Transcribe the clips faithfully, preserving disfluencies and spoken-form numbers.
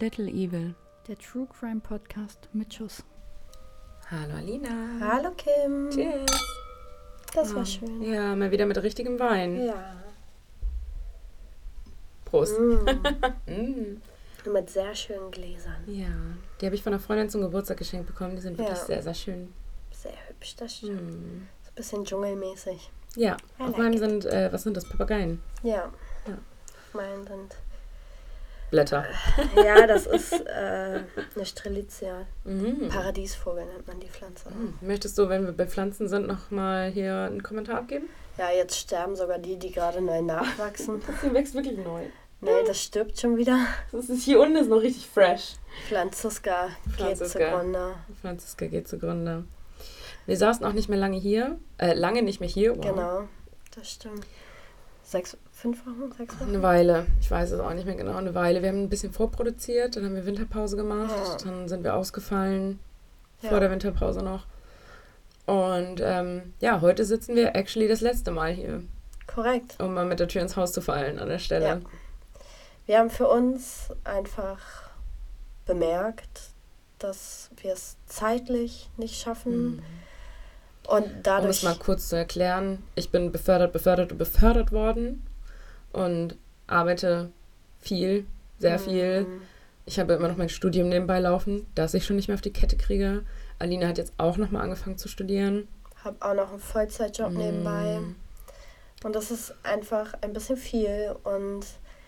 Little Evil. Der True Crime Podcast mit Schuss. Hallo Alina. Hallo Kim. Cheers. Das ah, war schön. Ja, mal wieder mit richtigem Wein. Ja. Prost. Mm. mm. Mit sehr schönen Gläsern. Ja, die habe ich von einer Freundin zum Geburtstag geschenkt bekommen. Die sind wirklich Ja. sehr, sehr schön. Sehr hübsch, das stimmt. Mm. So ein bisschen dschungelmäßig. Ja, I auf like meinem it. sind, äh, was sind das, Papageien? Ja. Ja. Auf meinen sind. Blätter. Ja, das ist äh, eine Strelitzia. Mm. Paradiesvogel nennt man die Pflanze. Mm. Möchtest du, wenn wir bei Pflanzen sind, nochmal hier einen Kommentar abgeben? Ja, jetzt sterben sogar die, die gerade neu nachwachsen. Die wächst wirklich neu. Nee, das stirbt schon wieder. Das ist, hier unten ist noch richtig fresh. Franziska geht Franziska. zugrunde. Franziska geht zugrunde. Wir saßen auch nicht mehr lange hier. Äh, lange nicht mehr hier. Wow. Genau, das stimmt. Sechs, fünf Wochen, sechs Wochen? Eine Weile. Ich weiß es auch nicht mehr genau. Eine Weile. Wir haben ein bisschen vorproduziert, dann haben wir Winterpause gemacht. Ja. Dann sind wir ausgefallen. Ja. Vor der Winterpause noch. Und ähm, ja, heute sitzen wir actually das letzte Mal hier. Korrekt. Um mal mit der Tür ins Haus zu fallen an der Stelle. Ja. Wir haben für uns einfach bemerkt, dass wir es zeitlich nicht schaffen. Mhm. Und Um dadurch. es mal kurz zu erklären, ich bin befördert, befördert und befördert worden und arbeite viel, sehr viel. Mhm. Ich habe immer noch mein Studium nebenbei laufen, das ich schon nicht mehr auf die Kette kriege. Alina hat jetzt auch nochmal angefangen zu studieren. Habe auch noch einen Vollzeitjob nebenbei. Mm. Und das ist einfach ein bisschen viel. Und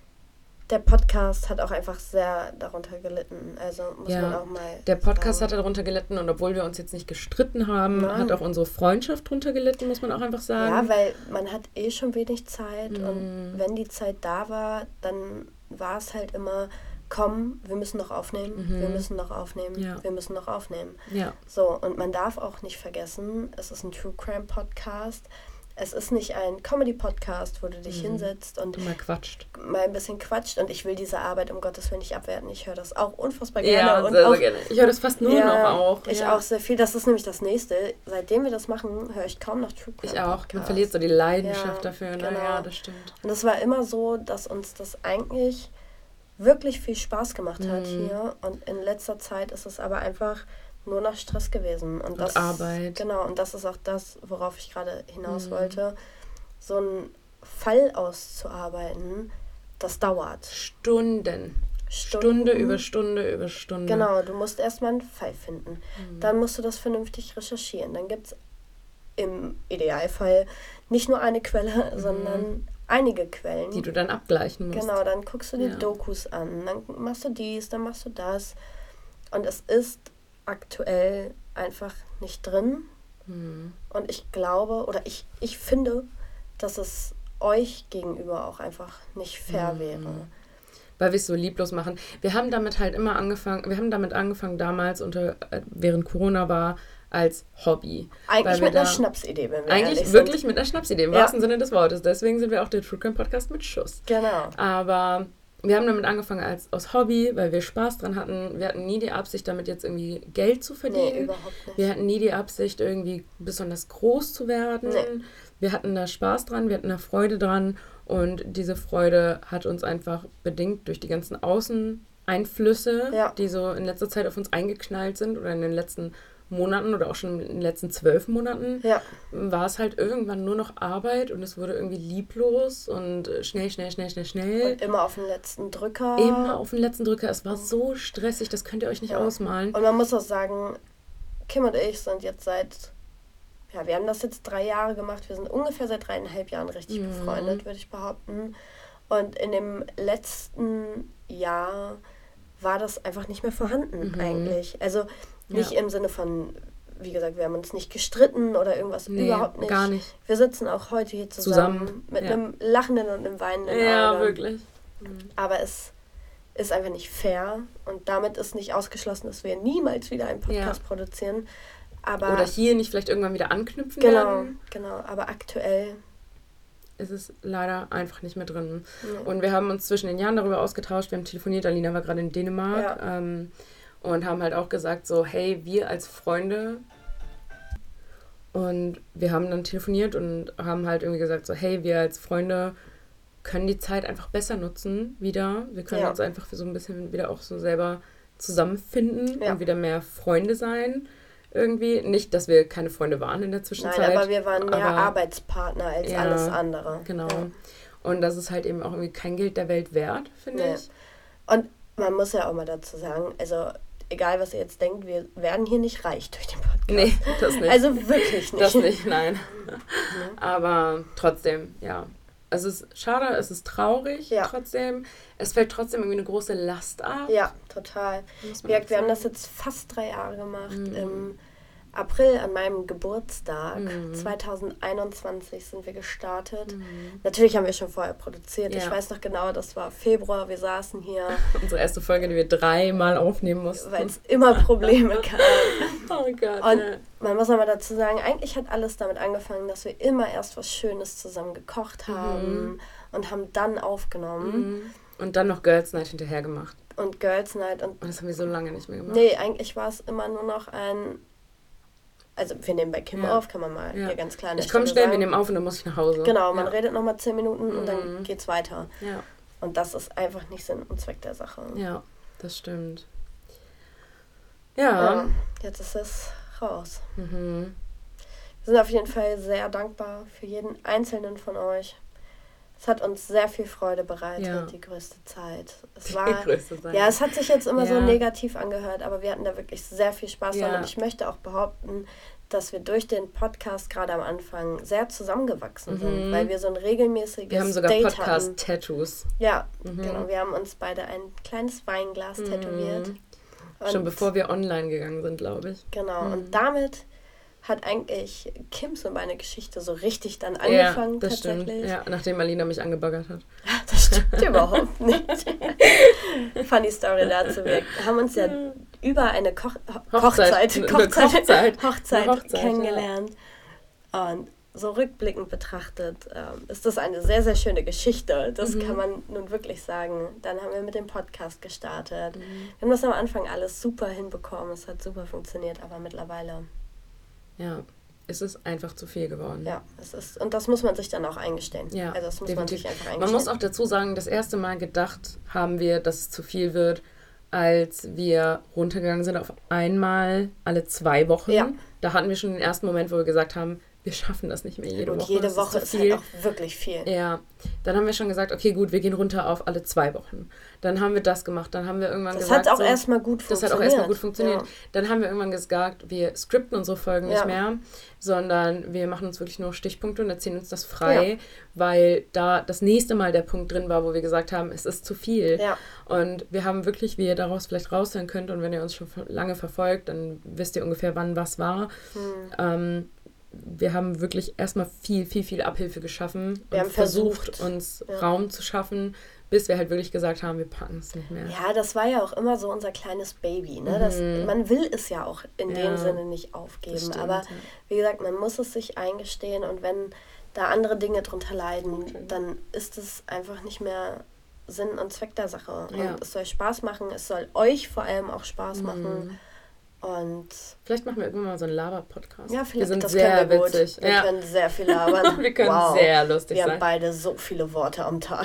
der Podcast hat auch einfach sehr darunter gelitten. Also muss Ja, man auch mal. Der Podcast sagen. hat darunter gelitten und obwohl wir uns jetzt nicht gestritten haben, Nein. hat auch unsere Freundschaft darunter gelitten, muss man auch einfach sagen. Ja, weil man hat eh schon wenig Zeit. Mm. Und wenn die Zeit da war, dann war es halt immer, komm, wir müssen noch aufnehmen, Mhm. wir müssen noch aufnehmen, Ja. wir müssen noch aufnehmen. Ja, So, und man darf auch nicht vergessen, es ist ein True Crime Podcast. Es ist nicht ein Comedy-Podcast, wo du dich Mhm. hinsetzt und du mal quatscht. mal ein bisschen quatscht. Und ich will diese Arbeit um Gottes Willen nicht abwerten. Ich höre das auch unfassbar gerne. Ja, und sehr, auch, sehr gerne. Ich höre das fast nur ja, noch auch. Ich ja. auch sehr viel. Das ist nämlich das Nächste. Seitdem wir das machen, höre ich kaum noch True Crime Ich auch. Man Podcast. verliert so die Leidenschaft Ja, dafür. genau. Naja, das stimmt. Und es war immer so, dass uns das eigentlich wirklich viel Spaß gemacht hat Mhm. hier. Und in letzter Zeit ist es aber einfach nur noch Stress gewesen. Und, Und das, Arbeit. Genau, und das ist auch das, worauf ich gerade hinaus Mhm. wollte. So einen Fall auszuarbeiten, das dauert. Stunden. Stunden. Stunde über Stunde über Stunde. Genau, du musst erstmal einen Fall finden. Mhm. Dann musst du das vernünftig recherchieren. Dann gibt es im Idealfall nicht nur eine Quelle, Mhm. sondern einige Quellen. Die du dann abgleichen musst. Genau, dann guckst du dir Ja. Dokus an, dann machst du dies, dann machst du das. Und es ist aktuell einfach nicht drin. Mhm. Und ich glaube, oder ich, ich finde, dass es euch gegenüber auch einfach nicht fair Mhm. wäre. Weil wir es so lieblos machen. Wir haben damit halt immer angefangen, wir haben damit angefangen damals, unter, äh, während Corona war, als Hobby. Weil Eigentlich wir mit einer da- Schnapsidee, wenn wir Eigentlich ehrlich wirklich sind. mit einer Schnapsidee, im Ja. wahrsten Sinne des Wortes. Deswegen sind wir auch der True Crime Podcast mit Schuss. Genau. Aber wir haben damit angefangen als aus Hobby, weil wir Spaß dran hatten. Wir hatten nie die Absicht, damit jetzt irgendwie Geld zu Nee, verdienen. überhaupt nicht. Wir hatten nie die Absicht, irgendwie besonders groß zu werden. Nee. Wir hatten da Spaß dran, wir hatten da Freude dran. Und diese Freude hat uns einfach bedingt durch die ganzen Außeneinflüsse, Ja. die so in letzter Zeit auf uns eingeknallt sind oder in den letzten Monaten oder auch schon in den letzten zwölf Monaten, Ja, war es halt irgendwann nur noch Arbeit und es wurde irgendwie lieblos und äh, schnell, schnell, schnell, schnell, schnell. und immer auf den letzten Drücker. Immer auf den letzten Drücker. Es war so stressig, das könnt ihr euch nicht Ja. ausmalen. Und man muss auch sagen, Kim und ich sind jetzt seit, ja, wir haben das jetzt drei Jahre gemacht. Wir sind ungefähr seit dreieinhalb Jahren richtig Mhm. befreundet, würde ich behaupten. Und in dem letzten Jahr war das einfach nicht mehr vorhanden Mhm. eigentlich. Also nicht Ja. im Sinne von, wie gesagt, wir haben uns nicht gestritten oder irgendwas, Nee, überhaupt nicht. gar nicht. Wir sitzen auch heute hier zusammen, Zusammen, mit ja. einem lachenden und einem weinenden Ja, Auge. wirklich. Aber es ist einfach nicht fair und damit ist nicht ausgeschlossen, dass wir niemals wieder einen Podcast produzieren. Aber Oder hier nicht vielleicht irgendwann wieder anknüpfen genau, werden. genau. Aber aktuell Ist es leider einfach nicht mehr drin. nee. Und wir haben uns zwischen den Jahren darüber ausgetauscht. Wir haben telefoniert, Alina war gerade in Dänemark. Ja. Ähm, und haben halt auch gesagt so, hey, wir als Freunde. Und wir haben dann telefoniert und haben halt irgendwie gesagt so, hey, wir als Freunde können die Zeit einfach besser nutzen wieder. Wir können Ja. uns einfach für so ein bisschen wieder auch so selber zusammenfinden Ja. und wieder mehr Freunde sein irgendwie. Nicht, dass wir keine Freunde waren in der Zwischenzeit. Nein, aber wir waren mehr aber- Arbeitspartner als Ja, alles andere. Genau. Ja. Und das ist halt eben auch irgendwie kein Geld der Welt wert, finde Nee. ich. Und man muss ja auch mal dazu sagen, also egal was ihr jetzt denkt, wir werden hier nicht reich durch den Podcast. Nee, das nicht. Also wirklich nicht. Das nicht, nein. Aber trotzdem, ja. Es ist schade, es ist traurig Ja. trotzdem. Es fällt trotzdem irgendwie eine große Last ab. Ja, total. muss Wie man gesagt, wir haben sagen. das jetzt fast drei Jahre gemacht. Mhm. Im April an meinem Geburtstag Mhm. zweitausendeinundzwanzig sind wir gestartet. Mhm. Natürlich haben wir schon vorher produziert. Ich Ja. weiß noch genau, das war Februar. Wir saßen hier, Unsere erste Folge, die wir dreimal aufnehmen mussten. weil es immer Probleme gab. Oh Gott. Und ja. man muss aber dazu sagen, eigentlich hat alles damit angefangen, dass wir immer erst was Schönes zusammen gekocht haben Mhm. und haben dann aufgenommen. Mhm. Und dann noch Girls Night hinterher gemacht. Und Girls Night. Und Und das haben wir so lange nicht mehr gemacht. nee, eigentlich war es immer nur noch ein... Also wir nehmen bei Kim Ja. auf, kann man mal Ja. hier ganz klar an der Ich komme Stelle schnell, wir sagen. nehmen auf und dann muss ich nach Hause. Genau, man ja. redet nochmal zehn Minuten und dann Mhm. geht's weiter. Ja. Und das ist einfach nicht Sinn und Zweck der Sache. ja, das stimmt. Ja. Ja, jetzt ist es raus. Mhm. Wir sind auf jeden Fall sehr dankbar für jeden einzelnen von euch. Es hat uns sehr viel Freude bereitet, Ja. die größte Zeit. Es Die war, größte sein. ja, es hat sich jetzt immer so Ja. negativ angehört, aber wir hatten da wirklich sehr viel Spaß dran. Ja. Und ich möchte auch behaupten, dass wir durch den Podcast gerade am Anfang sehr zusammengewachsen Mhm. sind, weil wir so ein regelmäßiges Wir haben sogar Date hatten. Podcast-Tattoos. Ja, Mhm. genau. Wir haben uns beide ein kleines Weinglas Mhm. tätowiert. Und Schon bevor wir online gegangen sind, glaube ich. Genau, Mhm. und damit hat eigentlich Kims und meine Geschichte so richtig dann Ja, angefangen das stimmt. tatsächlich. Ja, nachdem Alina mich angebaggert hat. Das stimmt überhaupt nicht. Funny Story dazu. Wir haben uns ja über eine Koch Ho- Hochzeit. Hochzeit, Eine Hochzeit, Hochzeit. Hochzeit, Eine Hochzeit, kennengelernt. Und so rückblickend betrachtet ähm, ist das eine sehr, sehr schöne Geschichte. Das Mhm. kann man nun wirklich sagen. Dann haben wir mit dem Podcast gestartet. Mhm. Wir haben das am Anfang alles super hinbekommen. Es hat super funktioniert, aber mittlerweile, Ja, es ist einfach zu viel geworden. ja, es ist, und das muss man sich dann auch eingestehen. Ja, also das muss definitiv. man sich einfach eingestehen. Man muss auch dazu sagen, das erste Mal gedacht haben wir, dass es zu viel wird, als wir runtergegangen sind auf einmal alle zwei Wochen. Ja. Da hatten wir schon den ersten Moment, wo wir gesagt haben, wir schaffen das nicht mehr jede und Woche. jede das Woche ist ist, zu halt viel. auch wirklich viel. Ja, dann haben wir schon gesagt, okay, gut, wir gehen runter auf alle zwei Wochen. Dann haben wir das gemacht, dann haben wir irgendwann Das gesagt... hat auch so, erstmal gut Das funktioniert. hat auch erstmal gut funktioniert. Ja. Dann haben wir irgendwann gesagt, wir skripten unsere Folgen nicht Ja. mehr, sondern wir machen uns wirklich nur Stichpunkte und erzählen uns das frei, weil da das nächste Mal der Punkt drin war, wo wir gesagt haben, es ist zu viel. Ja. Und wir haben wirklich, wie ihr daraus vielleicht raushören könnt, und wenn ihr uns schon lange verfolgt, dann wisst ihr ungefähr, wann was war. Hm. Ähm, wir haben wirklich erstmal viel, viel, viel Abhilfe geschaffen Wir und haben versucht, versucht, uns ja. Raum zu schaffen, bis wir halt wirklich gesagt haben, wir packen es nicht mehr. Ja, das war ja auch immer so unser kleines Baby. Ne? Das, Mhm. man will es ja auch in Ja, dem Sinne nicht Das aufgeben. stimmt, Aber ja. wie gesagt, man muss es sich eingestehen und wenn da andere Dinge drunter leiden, Okay. dann ist es einfach nicht mehr Sinn und Zweck der Sache. Ja. Und es soll Spaß machen, es soll euch vor allem auch Spaß Mhm. machen. Und Vielleicht machen wir irgendwann mal so einen Laber-Podcast. ja, wir vielleicht sind das sehr können wir gut. witzig. Wir Ja. können sehr viel labern. wir können wow. sehr lustig Wir haben sein. beide so viele Worte am Tag.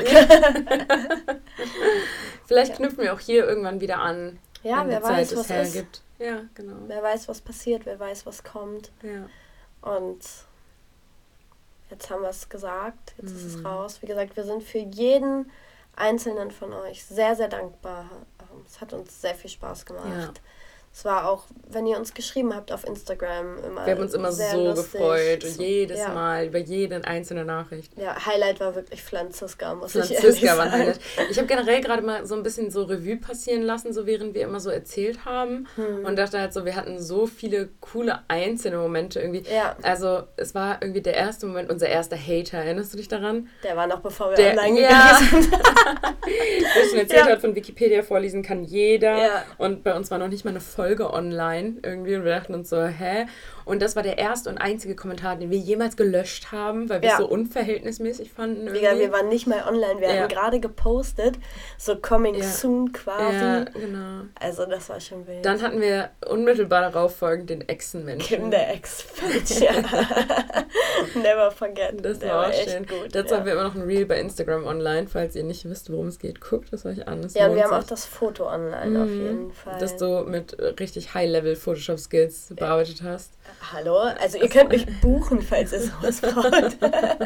Vielleicht Ja. knüpfen wir auch hier irgendwann wieder an, Ja, wenn wer die Zeit weiß, es was ist. hergibt. Ja, genau. Wer weiß, was passiert, wer weiß, was kommt. Ja. Und jetzt haben wir es gesagt, jetzt ist es Mhm. raus. Wie gesagt, wir sind für jeden einzelnen von euch sehr, sehr dankbar. Ähm, Es hat uns sehr viel Spaß gemacht. Ja. Es war auch, wenn ihr uns geschrieben habt auf Instagram, immer Wir haben uns immer sehr so lustig. gefreut und jedes ja. Mal über jede einzelne Nachricht. Ja, Highlight war wirklich Franziska, muss ich ehrlich Franziska war ein sagen. Highlight. Ich habe generell gerade mal so ein bisschen so Revue passieren lassen, so während wir immer so erzählt haben. Hm. Und dachte halt so, wir hatten so viele coole einzelne Momente irgendwie. Ja, Also es war irgendwie der erste Moment, unser erster Hater. Erinnerst du dich daran? der war noch bevor wir Der- online ja. gegangen sind. Der schon erzählt Ja. hat, von Wikipedia vorlesen kann jeder. Ja. Und bei uns war noch nicht mal eine Folge Folge online irgendwie und wir dachten uns so, hä? Und das war der erste und einzige Kommentar, den wir jemals gelöscht haben, weil wir es Ja. so unverhältnismäßig fanden. Irgendwie. Mega, wir waren nicht mal online, wir Ja. hatten gerade gepostet, so coming Ja. soon quasi. Ja, genau. Also das war schon wild. Dann hatten wir unmittelbar darauf folgend den Echsenmenschen. Kim der Ex-Bitch, ja. Never forget. Das Der war auch echt schön. gut. Dazu ja. haben wir immer noch ein Reel bei Instagram online, falls ihr nicht wisst, worum es geht. Guckt es euch an. Es Ja, und lohnt wir haben auch sich. das Foto online auf Mhm. jeden Fall. Das du mit richtig High-Level-Photoshop-Skills bearbeitet hast. Hallo? Also ihr könnt mich buchen, falls ihr sowas braucht.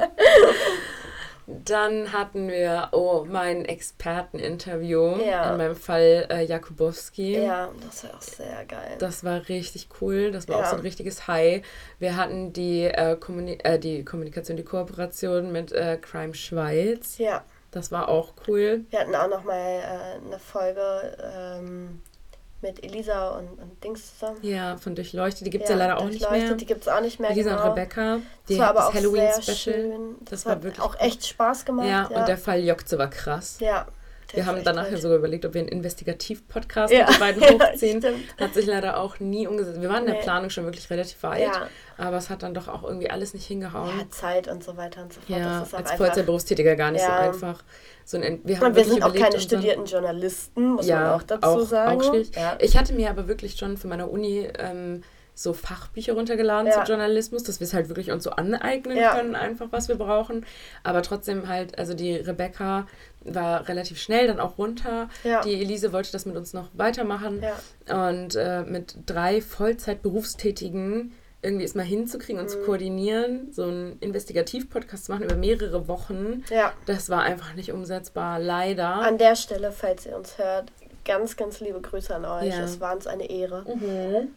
Dann hatten wir, oh, mein Experteninterview. Ja. In meinem Fall äh, Jakubowski. Ja, das war auch sehr geil. Das war richtig cool. Das war Ja. auch so ein richtiges High. Wir hatten die, äh, Kommuni- äh, die Kommunikation, die Kooperation mit äh, Crime Schweiz. Ja, Das war auch cool. wir hatten auch nochmal äh, eine Folge ähm, mit Elisa und, und Dings zusammen. Ja, von Durchleuchtet. Die gibt es ja, leider auch nicht Durchleuchtet, mehr. Die gibt es auch nicht mehr, Elisa genau. und Rebecca. Die Das war aber das auch sehr Halloween-Special. schön. Das Das, war hat wirklich auch echt Spaß gemacht. Ja, Ja, und der Fall Jokze war krass. ja der Wir ist haben echt danach ja wild. sogar überlegt, ob wir einen Investigativ-Podcast Ja. mit den beiden Ja, hochziehen. stimmt. Hat sich leider auch nie umgesetzt. Wir waren in der Nee. Planung schon wirklich relativ weit, Ja. aber es hat dann doch auch irgendwie alles nicht hingehauen. Ja, Zeit und so weiter und so fort. Ja, das ist auch als einfach. Vollzeitberufstätiger gar nicht Ja. so einfach. So ein, wir haben Und wir wirklich sind auch überlegt, keine unseren- studierten Journalisten, muss ja, man auch dazu auch, sagen. Auch schwierig. Ja. Ich hatte mir aber wirklich schon für meine Uni ähm, so Fachbücher runtergeladen Ja. zu Journalismus, dass wir es halt wirklich uns so aneignen Ja. können, einfach was wir brauchen. Aber trotzdem halt, also die Rebecca war relativ schnell dann auch runter. Ja. Die Elise wollte das mit uns noch weitermachen. Ja. Und äh, mit drei Vollzeit-Berufstätigen irgendwie es mal hinzukriegen und Mhm. zu koordinieren, so einen Investigativ-Podcast zu machen über mehrere Wochen, ja. das war einfach nicht umsetzbar, leider. An der Stelle, falls ihr uns hört, ganz, ganz liebe Grüße an euch. Ja. Es war uns eine Ehre. Mhm.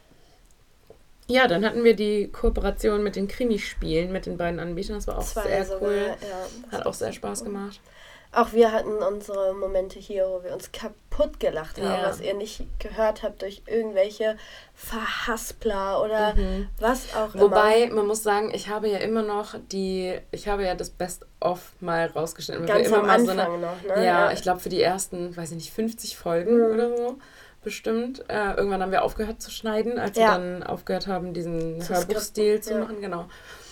Ja, dann hatten wir die Kooperation mit den Krimispielen, mit den beiden Anbietern. Das war auch Das war sehr sogar, cool. ja, das Hat war auch sehr super Spaß cool. gemacht. Auch wir hatten unsere Momente hier, wo wir uns kaputt gelacht haben, Ja. was ihr nicht gehört habt durch irgendwelche Verhaspler oder Mhm. was auch Wobei, immer. man muss sagen, ich habe ja immer noch die, ich habe ja das Best-of mal rausgeschnitten. weil wir Ganz immer am mal so Anfang eine, noch, ne? Ja, ich glaube für die ersten, weiß ich nicht, fünfzig Folgen Mhm. oder so bestimmt. Äh, irgendwann haben wir aufgehört zu schneiden, als Ja. wir dann aufgehört haben, diesen Zu Hörbuchstil skripten, zu ja. machen. Genau.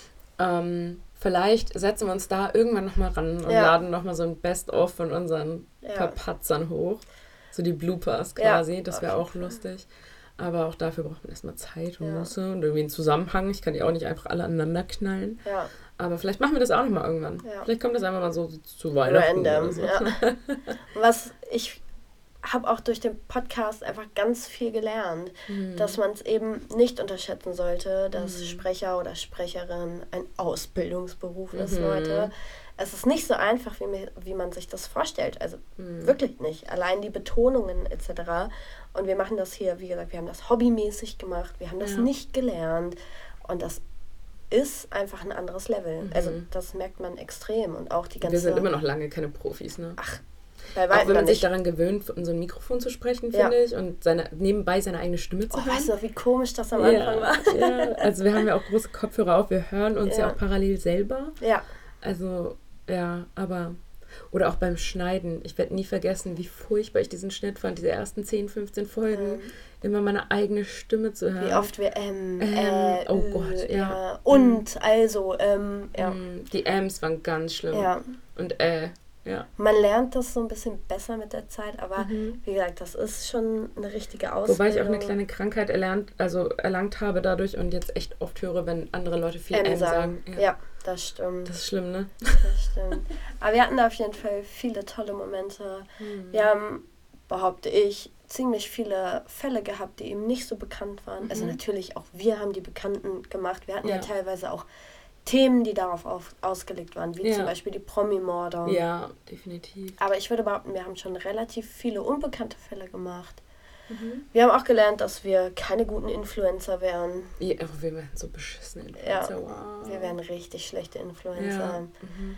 Ähm, vielleicht setzen wir uns da irgendwann nochmal ran und Ja. laden nochmal so ein Best-of von unseren Ja. Verpatzern hoch. So die Bloopers Ja, quasi, das wäre auf auch jeden Fall. lustig. Aber auch dafür braucht man erstmal Zeit und Ja. Muße und irgendwie einen Zusammenhang. Ich kann die auch nicht einfach alle aneinander knallen. Ja, Aber vielleicht machen wir das auch nochmal irgendwann. Ja. Vielleicht kommt das einfach mal so zu Weihnachten random. oder so. Ja. Was ich habe auch durch den Podcast einfach ganz viel gelernt, Mhm. dass man es eben nicht unterschätzen sollte, dass Mhm. Sprecher oder Sprecherin ein Ausbildungsberuf ist, Mhm. Leute. Es ist nicht so einfach, wie, mir, wie man sich das vorstellt. Also Mhm. wirklich nicht. Allein die Betonungen et cetera. Und wir machen das hier, wie gesagt, wir haben das hobbymäßig gemacht. Wir haben das Ja. nicht gelernt. Und das ist einfach ein anderes Level. Mhm. Also das merkt man extrem. Und auch die ganze... Wir sind immer noch lange keine Profis, ne? Ach, bei Auch weitem wenn man sich nicht. daran gewöhnt, in so ein Mikrofon zu sprechen, Ja. finde ich, und seine, nebenbei seine eigene Stimme zu Oh, hören. weißt du noch, wie komisch das am Anfang war? ja, also wir haben ja auch große Kopfhörer auf, wir hören uns ja, Ja. auch parallel selber. Ja, Also, ja, aber... Oder auch beim Schneiden. Ich werde nie vergessen, wie furchtbar ich diesen Schnitt fand, diese ersten zehn, fünfzehn Folgen. Mhm. Immer meine eigene Stimme zu hören. wie oft wir ähm, Ähm, äh, oh äh, Gott, ja. Und, also, ähm, ja. Mm, Die Ms waren ganz schlimm. Ja. Und äh, ja. Man lernt das so ein bisschen besser mit der Zeit, aber Mhm. wie gesagt, das ist schon eine richtige Ausbildung. Wobei ich auch eine kleine Krankheit erlernt, also erlangt habe dadurch und jetzt echt oft höre, wenn andere Leute viel M M sagen. sagen. Ja. das stimmt. Das ist schlimm, ne? Das stimmt. Aber wir hatten da auf jeden Fall viele tolle Momente. Mhm. Wir haben, behaupte ich, ziemlich viele Fälle gehabt, die eben nicht so bekannt waren. Mhm. Also natürlich auch wir haben die Bekannten gemacht. Wir hatten ja, Ja. teilweise auch Themen, die darauf auf, ausgelegt waren, wie Ja. zum Beispiel die Promi-Morde. Ja, definitiv. Aber ich würde behaupten, wir haben schon relativ viele unbekannte Fälle gemacht. Mhm. Wir haben auch gelernt, dass wir keine guten Influencer wären. Ja, aber wir werden so beschissene Influencer. Ja, Wow. Wir wären richtig schlechte Influencer. Ja. Mhm.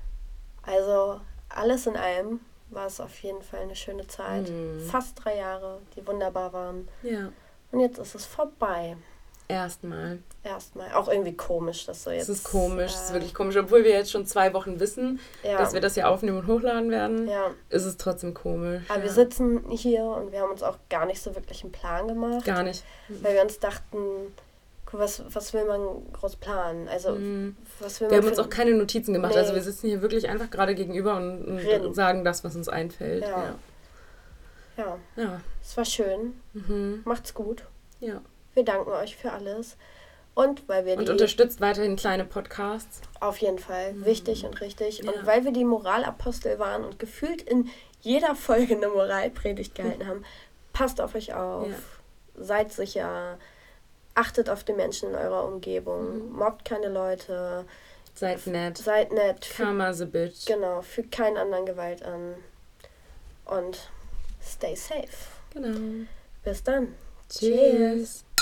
Also alles in allem war es auf jeden Fall eine schöne Zeit. Mhm. Fast drei Jahre, die wunderbar waren. Ja. Und jetzt ist es vorbei. Erstmal. Erstmal. Auch irgendwie komisch, dass so jetzt... Es ist komisch, es äh, ist wirklich komisch. Obwohl wir jetzt schon zwei Wochen wissen, ja. dass wir das ja aufnehmen und hochladen werden, Ja. ist es trotzdem komisch. Aber ja. wir sitzen hier und wir haben uns auch gar nicht so wirklich einen Plan gemacht. Gar nicht. Weil wir uns dachten, guck, was, was will man groß planen? Also, Mhm. was will Wir man haben uns für- auch keine Notizen gemacht. Nee. Also wir sitzen hier wirklich einfach gerade gegenüber und, und Reden. sagen das, was uns einfällt. Ja. Ja. Ja, Ja. es war schön. Mhm. Macht's gut. ja. Wir danken euch für alles. Und weil wir Und die... unterstützt weiterhin kleine Podcasts. Auf jeden Fall. Mhm. Wichtig und richtig. Ja. Und weil wir die Moralapostel waren und gefühlt in jeder Folge eine Moralpredigt gehalten haben, passt auf euch auf. Ja. Seid sicher. Achtet auf die Menschen in eurer Umgebung. Mhm. Mobbt keine Leute. Seid nett. Seid nett. Fügt, Karma's a bitch. genau, fügt keinen anderen Gewalt an. Und stay safe. Genau. Bis dann. Cheers.